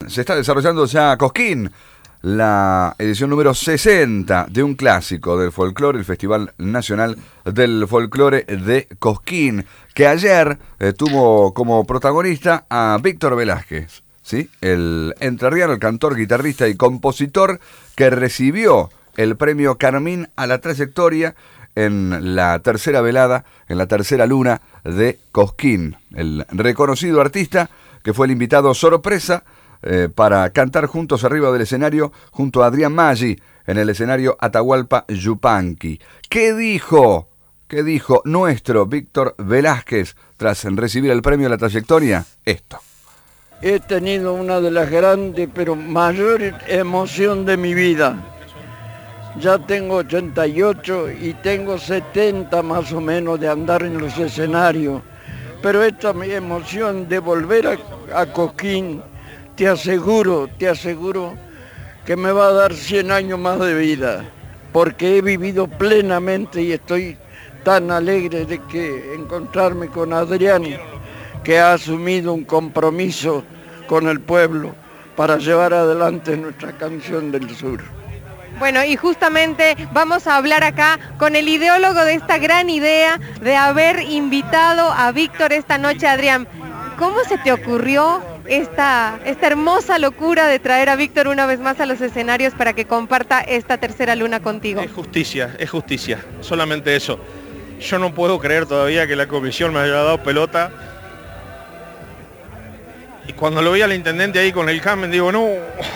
se está desarrollando ya Cosquín, la edición número 60 de un clásico del folclore, el Festival Nacional del Folclore de Cosquín, que ayer tuvo como protagonista a Víctor Velázquez, ¿sí? El entrerriano, el cantor, guitarrista y compositor que recibió el premio Carmín a la trayectoria en la tercera velada, en la tercera luna de Cosquín. El reconocido artista que fue el invitado sorpresa para cantar juntos arriba del escenario junto a Adrián Maggi en el escenario Atahualpa Yupanqui. ¿Qué dijo nuestro Víctor Velázquez tras recibir el premio a la trayectoria? Esto. He tenido una de las grandes pero mayores emociones de mi vida. Ya tengo 88 y tengo 70 más o menos de andar en los escenarios. Pero esta mi emoción de volver a Cosquín, te aseguro que me va a dar 100 años más de vida. Porque he vivido plenamente y estoy tan alegre de que encontrarme con Adrián, que ha asumido un compromiso con el pueblo para llevar adelante nuestra canción del sur. Bueno, y justamente vamos a hablar acá con el ideólogo de esta gran idea de haber invitado a Víctor esta noche. Adrián, ¿cómo se te ocurrió esta hermosa locura de traer a Víctor una vez más a los escenarios para que comparta esta tercera luna contigo? Es justicia, solamente eso. Yo no puedo creer todavía que la comisión me haya dado pelota. Y cuando lo vi al intendente ahí con el Carmen, digo, no.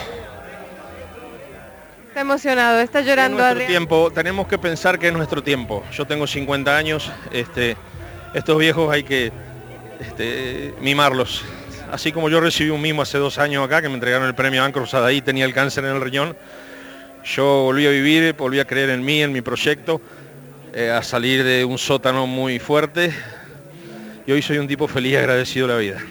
Está emocionado, está llorando, Adrián. Tiempo, tenemos que pensar que es nuestro tiempo. Yo tengo 50 años, estos viejos hay que mimarlos. Así como yo recibí un mimo hace 2 años acá, que me entregaron el premio Ancro Sadaí, tenía el cáncer en el riñón. Yo volví a vivir, volví a creer en mí, en mi proyecto, a salir de un sótano muy fuerte. Y hoy soy un tipo feliz y agradecido de la vida.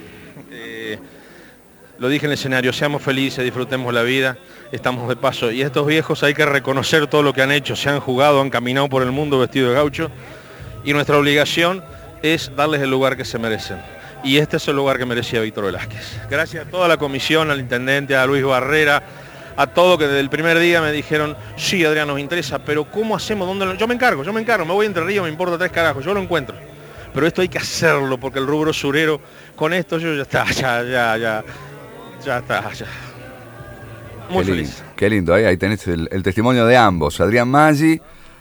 Lo dije en el escenario, seamos felices, disfrutemos la vida, estamos de paso. Y estos viejos hay que reconocer todo lo que han hecho, se han jugado, han caminado por el mundo vestido de gaucho. Y nuestra obligación es darles el lugar que se merecen. Y este es el lugar que merecía Víctor Velázquez. Gracias a toda la comisión, al intendente, a Luis Barrera, a todo que desde el primer día me dijeron, sí, Adrián, nos interesa, pero ¿cómo hacemos? ¿Dónde? Yo me encargo, me voy a Entre Ríos, me importa 3 carajos, yo lo encuentro. Pero esto hay que hacerlo, porque el rubro surero, con esto yo ya está, ya está. Muy feliz. Qué lindo, ahí tenés el testimonio de ambos. Adrián Maggi,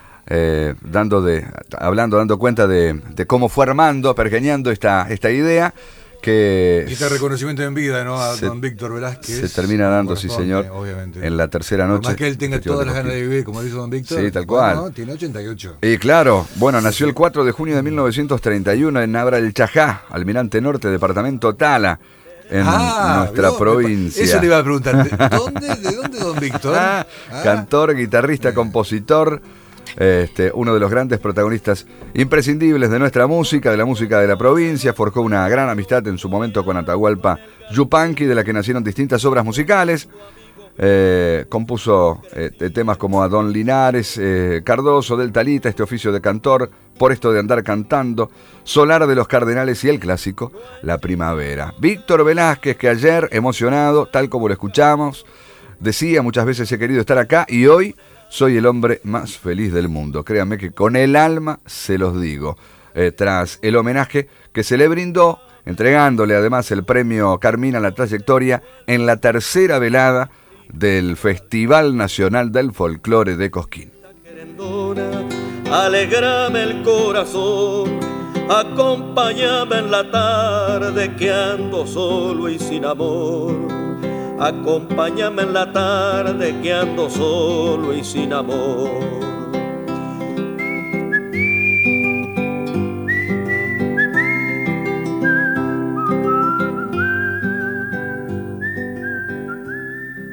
dando cuenta de cómo fue armando, pergeñando esta idea. Que y este reconocimiento en vida, ¿no? A don Víctor Velázquez. Se termina dando, sí señor, obviamente, en la tercera noche. Más que él tenga todas las ganas de vivir, como dice don Víctor. Sí, tal cual. Bueno, tiene 88. Y claro, bueno, nació el 4 de junio de 1931 en Abra del Chajá, Almirante Norte, departamento Tala, en nuestra provincia. Eso te iba a preguntar. ¿De dónde don Víctor? Cantor, guitarrista, compositor. Uno de los grandes protagonistas imprescindibles de nuestra música, de la música de la provincia. Forjó una gran amistad en su momento con Atahualpa Yupanqui, de la que nacieron distintas obras musicales. Compuso temas como a Don Linares, Cardoso, del Talita, este oficio de cantor, Por esto de andar cantando, Solar de los Cardenales y el clásico La Primavera. Víctor Velázquez, que ayer, emocionado, tal como lo escuchamos, decía: muchas veces he querido estar acá y hoy soy el hombre más feliz del mundo. Créanme que con el alma se los digo. Tras el homenaje que se le brindó, entregándole además el premio Carmín a la trayectoria en la tercera velada del Festival Nacional del Folclore de Cosquín. Alegrame el corazón, acompáñame en la tarde que ando solo y sin amor. Acompáñame en la tarde que ando solo y sin amor.